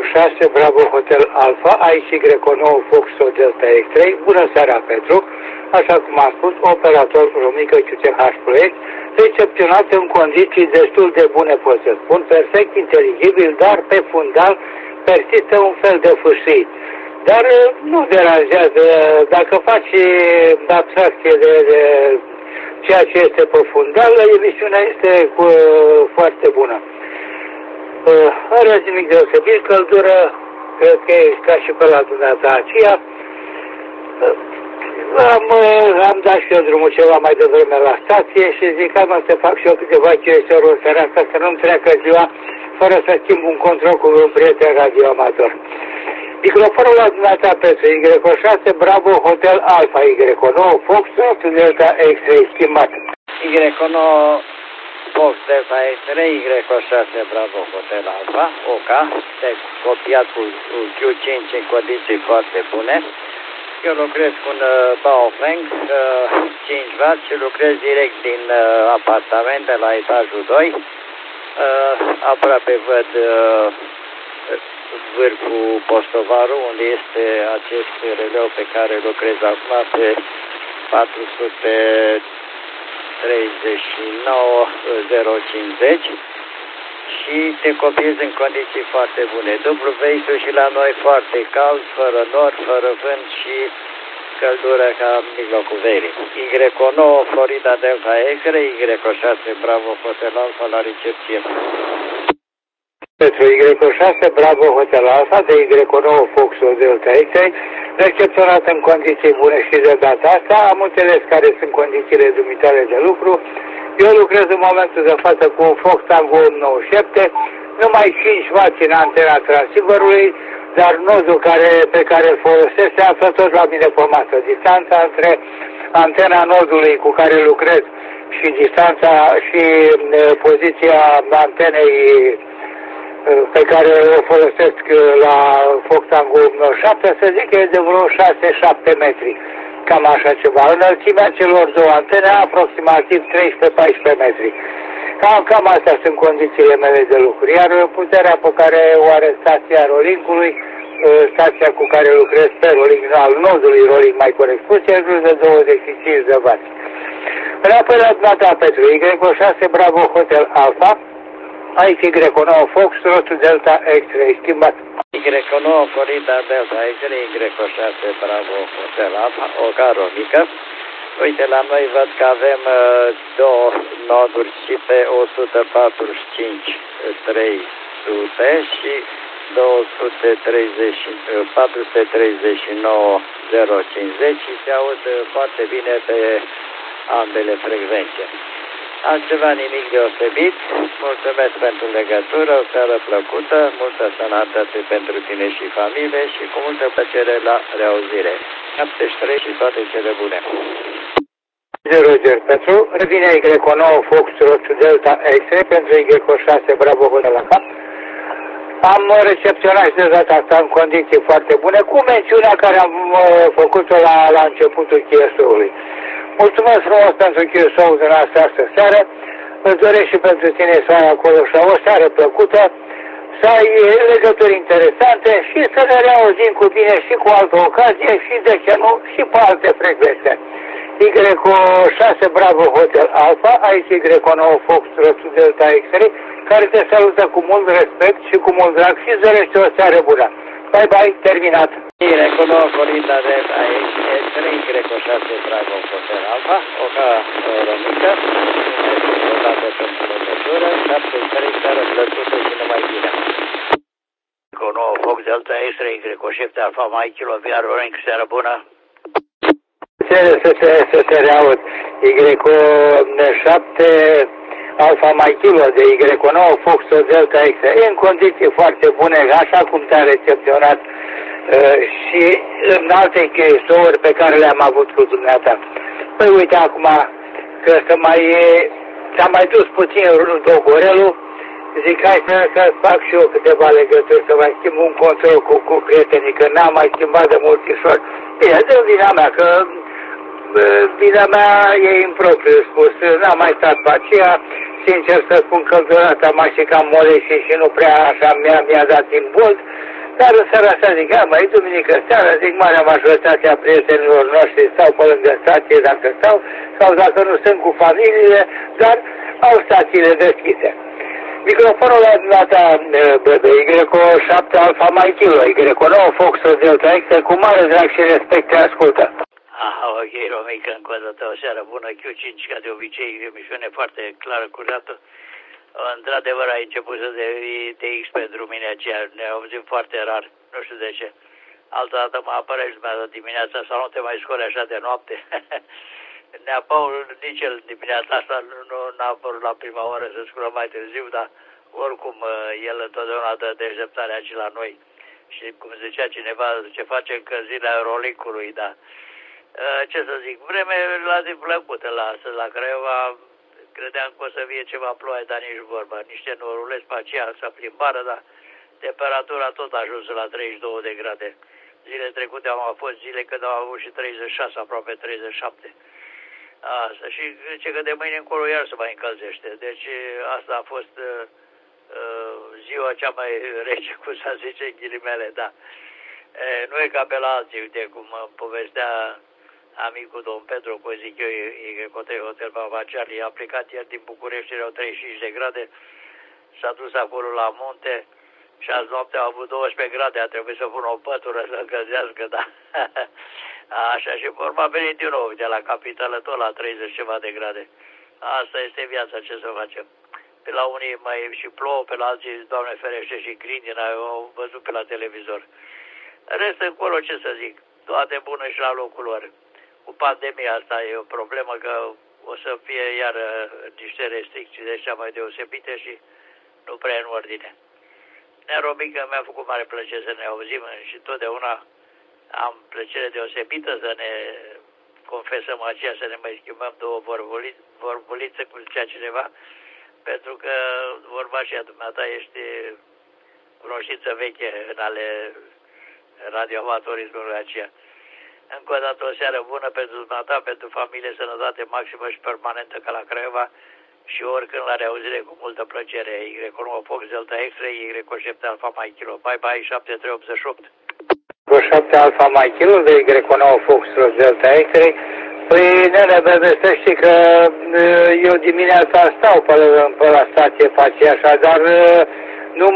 6 Bravo Hotel Alpha, aici Y9 Foxtrot Delta X3. Bună seara, Petru! Așa cum am spus, operator Romică QTH Proiect, recepționat în condiții destul de bune, pot să spun, perfect inteligibil, dar pe fundal persistă un fel de fâșii. Dar nu deranjează, dacă faci abstracție de ceea ce este pe fundal, emisiunea este foarte bună. Are nimic deosebit, căldură, cred că e ca și pe la dumneata aceea. Am dat și eu drumul ceva mai devreme la stație și zic că să fac și eu câteva chestiuni în seara asta, să nu-mi treacă ziua fără să schimb un control cu un prieten radioamator. Microfonul la dumneata Petru, Y6 Bravo Hotel Alpha, Y9 Foxtrot Delta X3, schimbat. Y9 Fox Delta X3, Y6 Bravo Hotel Alpha, OK, te copiat cu Q5 în condiții foarte bune. Eu lucrez cu un Baofeng 5W și lucrez direct din apartament de la etajul 2. Aproape văd vârful Postovaru, unde este acest releu pe care lucrez acum pe 439.050 și te copiez în condiții foarte bune. Dublu veisul și la noi foarte cald, fără nor, fără vânt și căldură ca în mijlocul verii. Y9 Florida Delta X-Ray, Y6 Bravo Hotel Alpha la recepție. Petru, Y6 Bravo Hotel Alpha de Y9 Foxtrot Delta X-Ray, recepționat în condiții bune și de data asta. Am înțeles care sunt condițiile dumitale de lucru. Eu lucrez în momentul de față cu un Fox Tango 97, numai 5W în antena transceiverului, dar nodul pe care îl folosesc se află tot la mine pe masă. Distanța între antena nodului cu care lucrez și distanța și poziția antenei pe care o folosesc la Fox Tango 97, să zic că e de vreo 6-7 metri. Cam așa ceva. Înălțimea celor două antene, aproximativ 13-14 metri. Cam astea sunt condițiile mele de lucru. Iar puterea pe care o are stația Rolling-ului, stația cu care lucrez pe Rolling, al nodului Rolling, mai corect spus, e în jur de 25 de W. Înapoi la data Petru, Y6 Bravo Hotel Alpha, aici Y9 Foxtrot Delta X-Ray, schimbat. Y9 Florida Delta X-Ray, Y6 Bravo Hotel Alpha, o gară mică. Uite, la noi văd că avem două noduri și pe 145.300 și 439.050 și se aud foarte bine pe ambele frecvențe. Altceva nimic deosebit. Mulțumesc pentru legătură, o seară plăcută, multă sănătate pentru tine și familie și cu multă plăcere la reauzire. 73 și toate cele bune. Roger Petru, revine Y9 Foxtrot Delta X-Ray pentru Y6 Bravo Hotel Alpha. Am recepționat și de data asta în condiții foarte bune, cu mențiunea care am făcut-o la începutul QSO-ului. Mulțumesc frumos pentru QSO-ul din această seară, îți doresc și pentru tine să ai acolo și o seară plăcută, să ai legături interesante și să ne reauzim cu bine și cu altă ocazie și, de ce nu, și pe alte frecvențe. Y6 Bravo Hotel Alpha, aici Y9 Foxtrot Delta X-Ray, care te salută cu mult respect și cu mult drag și îți dorește o seară bună. Bye bye, terminat. Y9 Florida Delta X-Ray, Y6 Bravo Hotel Alpha, o gară mică, o dată pentru legătură, 73 seară plăcută și numai bine. Y9 Fox Delta X-Ray, Y7 Alpha Mike Kilo VR Rolling, seară bună. Să se reaud. Y7 Alpha Mike Kilo de Y9 Foxtrot Delta X în condiții foarte bune, așa cum te-a recepționat și în alte QSO-uri pe care le-am avut cu dumneata. Păi uite acum că s-a mai dus puțin Dogorelul, zic hai să fac și eu câteva legături, să mai schimb un control cu prietenii, că n-am mai schimbat de multișor. Bine, dă vina mea, că vina mea e impropriu spus, n-am mai stat pe aceea, sincer să spun că durata m-a și cam moleșit și nu prea așa mi-a dat timp mult, Dar în seara asta zic, mai duminică seara, zic, marea majoritatea prietenilor noștri stau pe lângă stație dacă stau, sau dacă nu sunt cu familiile, dar au stațiile deschise. Microfonul la data Y7 Alfa Mai Kilo, Y9 Foxtrot Delta X, cu mare drag și respect te ascultă. Ok, Romica, încă o dată o seară bună, Q5, ca de obicei, emisiune foarte clară, curată. Într-adevăr, ai început să devii TX pentru mine, aceea ne auzim foarte rar, nu știu de ce. Altădată mă apărești dumneavoastră dimineața sau nu te mai scoli așa de noapte. Nea Paul, nici el dimineața asta nu a apărut la prima oră, să sculă mai târziu, dar oricum el întotdeauna dă deșteptarea aici la noi. Și cum zicea cineva, ce face încălzirea Eurolincului, da. Ce să zic, vreme relativ plăcută la astăzi la Craiova. Credeam că o să fie ceva ploaie, dar nici vorba. Niște noruleți pe aceea să plimbară, dar temperatura tot a ajuns la 32 de grade. Zile trecute au fost zile când au avut și 36, aproape 37. Asta. Și zice că de mâine încolo iar se mai încălzește. Deci asta a fost ziua cea mai rece, cum să zice, în ghilimele, da. Nu e ca pe la alții, uite cum povestea amicul domn Petru, cum zic eu, Ecotei Hotel Papa Charlie, a plecat ieri din București, erau 35 de grade, s-a dus acolo la munte și azi noaptea a avut 12 grade, a trebuit să pună o pătură să încălzească, da. Așa, și vorba venit din nou de la capitală tot la 30 ceva de grade. Asta este viața, ce să facem. Pe la unii mai și plouă, pe la alții, Doamne ferește, și grindina, au văzut pe la televizor. Rest încolo, ce să zic, toate bune și la locul lor. Cu pandemia asta e o problemă că o să fie iar niște restricții de cea mai deosebite și nu prea în ordine. Nea Romica, mi-a făcut mare plăcere să ne auzim și totdeauna am plăcere deosebită să ne confesăm aceea, să ne mai schimbăm două vorbulițe cu zicea cineva, pentru că vorba și a dumneata ești cunoștință veche în ale radioamatorismului aceea. Încă o dată o seară bună pentru dumneata, pentru familie, sănătate maximă și permanentă ca la Craiova și oricând la reauzire cu multă plăcere. Y9 Fox Delta X-Ray, Y7 Alfa Mai Kilo. Bye bye, 7388. Y7 Alfa Mai Kilo de Y9 Fox Delta X-Ray. Păi, nene, bebe, să știi că eu dimineața stau pe la stație pe aceea, așa, dar nu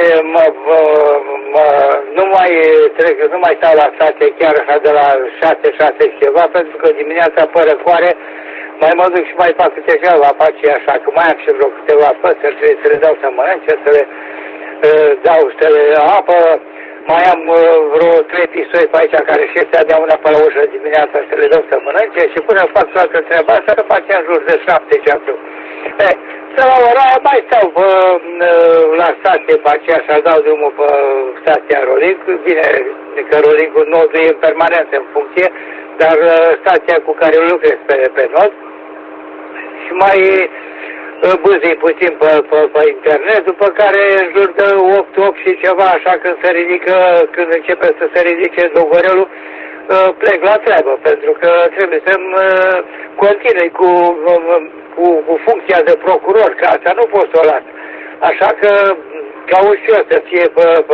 mai stau la stație chiar așa de la 6 și ceva, pentru că dimineața pe răcoare mai mă duc și mai fac câte ceva pe aceea, așa, că mai am și vreo câteva păsări, trebuie să le dau să mănânce, să le dau, să le apă. Mai am vreo 3 pisoi pe aici care și ăstea dea una pe la ușă dimineața să le dau să mănânce și până fac toată treaba asta, să face în jur de 7 ceasuri. Să la ora mai stau la stație pe aceea și dau drumul pe stația Rolink. Bine, că Rolink-ul nodul e în permanență în funcție, dar stația cu care lucrez pe nod și mai bâzii puțin pe internet, după care în jur de 8 și ceva, așa când începe să se ridice dogorelul, plec la treabă, pentru că trebuie să-mi continui cu funcția de procuror, că asta nu pot să o las. Așa că caut și eu să fie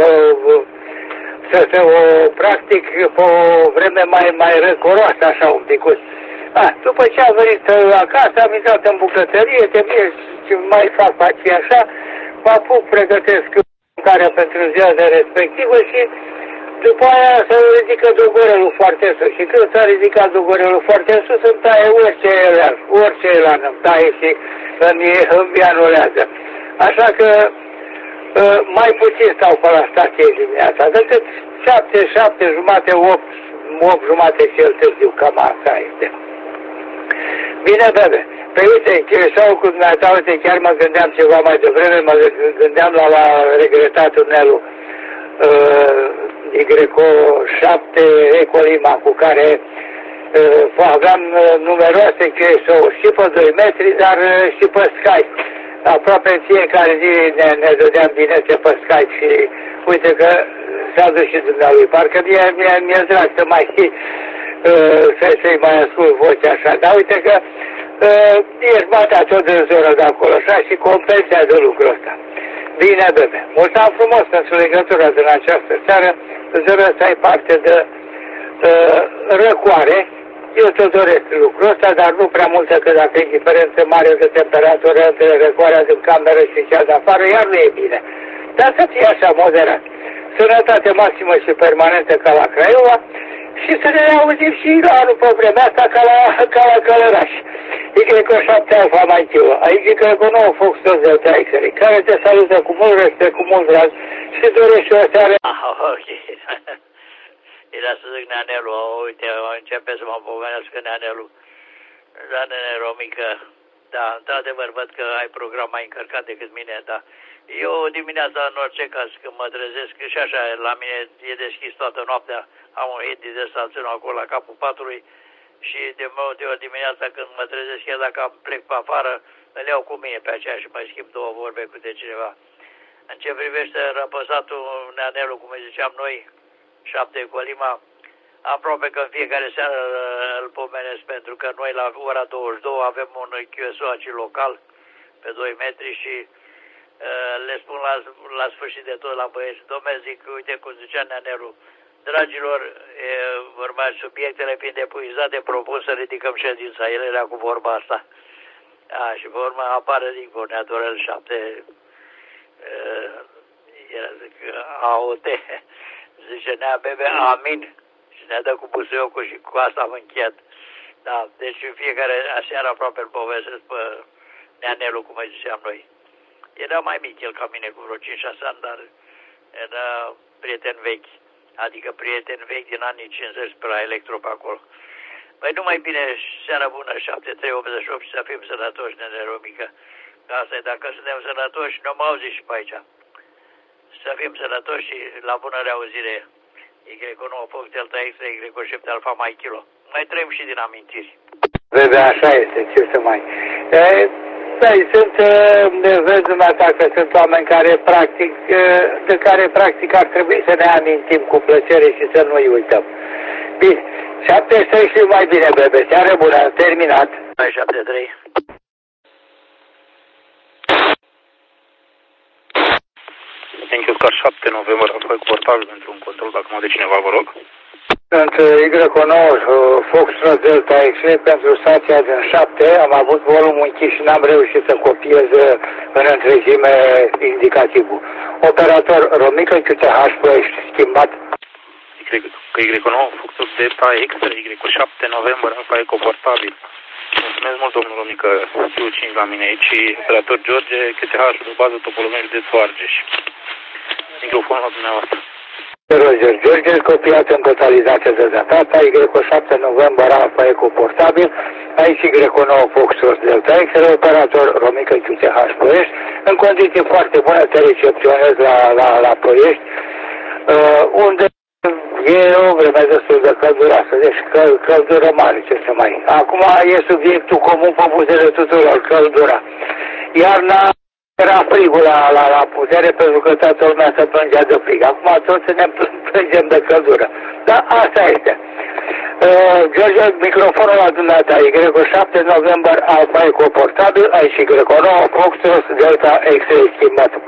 să o practic pe o vreme mai răcoroasă, așa un picuț. După ce am venit acasă, am intrat în bucătărie, ce mai fac pe aceea așa, mă apuc, pregătesc mâncarea pentru ziua de respectivă și după aia se ridică dogorelul foarte sus. Și când s-a ridicat dogorelul foarte sus, îmi taie orice elan îmi taie și îmi anulează. Așa că mai puțin stau pe la stație dimineața, decât 7 jumate, 8 jumate și el târziu, cam asta este. Bine, bebe. Păi uite, sau cu dumneata, uite, chiar mă gândeam ceva mai devreme, mă gândeam la regretatul Nelu Y7 Ecolima, cu care aveam numeroase chesouri și pe 2 metri, dar și pe Skype. Aproape în fiecare zi ne dădeam binețe pe Skype și uite că s-a dus și dumnealui. Parcă mi-e drag să mai să-i mai ascult vocea așa, dar uite că ești batea tot în zonă de acolo așa și compensează lucrul ăsta. Bine, bebe. Mulțumim frumos pentru legătura din această seară. Îți ăsta e parte de răcoare. Eu te doresc lucrul ăsta, dar nu prea multă, că dacă e diferență mare de temperatură între răcoarea din cameră și cea de afară, iar nu e bine. Dar să fie așa, moderat. Sănătate maximă și permanentă ca la Craiova și să ne auzim și anul pe vremea asta ca la Călăraș. Y7 Alfa Maichiu, aici că cu nou Fox Delta X-Ray, care te salută cu mult respect, cu mult drag și dorește și o seară. Ok. Era să zic Neanelu, uite, începe să mă pomenească Neanelu. Da, nene Romică, da, într-adevăr văd că ai program mai încărcat decât mine, da. Eu dimineața, în orice caz, când mă trezesc, și așa, la mine e deschis toată noaptea, am un hit de stațiune acolo la capul patului și de multe ori dimineața când mă trezesc, chiar dacă plec pe afară, îl iau cu mine pe aceea și mai schimb două vorbe cu de cineva. În ce privește răpăsatul Neanelu, cum îi ziceam noi, 7 Colima, aproape că în fiecare seară îl pomenesc, pentru că noi la ora 22 avem un QSO local pe 2 metri și le spun la sfârșit de tot la băieți, domnule, zic, uite cum zicea Neanelu, dragilor, urmați subiectele fiind epuizate, propun să ridicăm ședința, el era cu vorba asta. Și pe urmă apare din coordonatorul 7, era, zic, AOT, zice, Nea Bebe, amin, și ne-a dat cu busuiocul și cu asta am încheiat. Da, deci în fiecare aseară aproape îl povestesc pe Neanelu, cum îi ziceam noi. Era mai mic el ca mine, cu vreo 5-6 ani, dar era prieten vechi. Adică prieten vechi din anii 50 pe la Electro pe acolo. Păi numai bine, seara bună, 7388 și să fim sănătoși, nene Romică. Asta e, dacă suntem sănătoși, nu mă auzi și pe aici. Să fim sănătoși și la bună reauzire. Y9 Fox Delta X, Y7 Alfa Mai Kilo. Mai trăim și din amintiri. Vede, așa este, ce să mai... sunt, vezi dumneata că sunt oameni care practic, de care practic ar trebui să ne amintim cu plăcere și să nu-i uităm. Bine, 73 și mai bine, bebe, seară bună, am terminat. 73. Thank you, Oscar 7 noiembrie, apoi cu portal pentru un control, dacă mă de cineva, vă rog. Sunt Y9 Fox Delta X-Ray pentru stația din 7. Am avut volumul închis și n-am reușit să copiez în întregime indicativul. Operator Romică QTH Ploiești, schimbat. Y9 Fox Delta X-Ray, Y7 noiembrie, apoi cu portabil. Mulțumesc mult, domnul Romică, știu 5 la mine aici, operator George, QTH de bază Topolomești de Soargeș. Microfonul la dumneavoastră. Roger George, copiat în totalitate de data, Y7 noiembrie, Alfa Eco portabil, aici Y9 Fox Delta X, operator Romică QTH Ploiești, în condiții foarte bune te recepționez la Ploiești, unde e o vreme destul de călduroasă, deci căldură mare, ce să mai... Acum e subiectul comun pe buzele tuturor, căldura. Iarna era frigul la putere, pentru că toată lumea se plângea de frig. Acum toți ne plângem de căldură. Dar asta este. George, microfonul la dumneata, Y7 noiembrie, Alfa Eco portabil, aici Y9 Fox Delta X-Ray schimbat.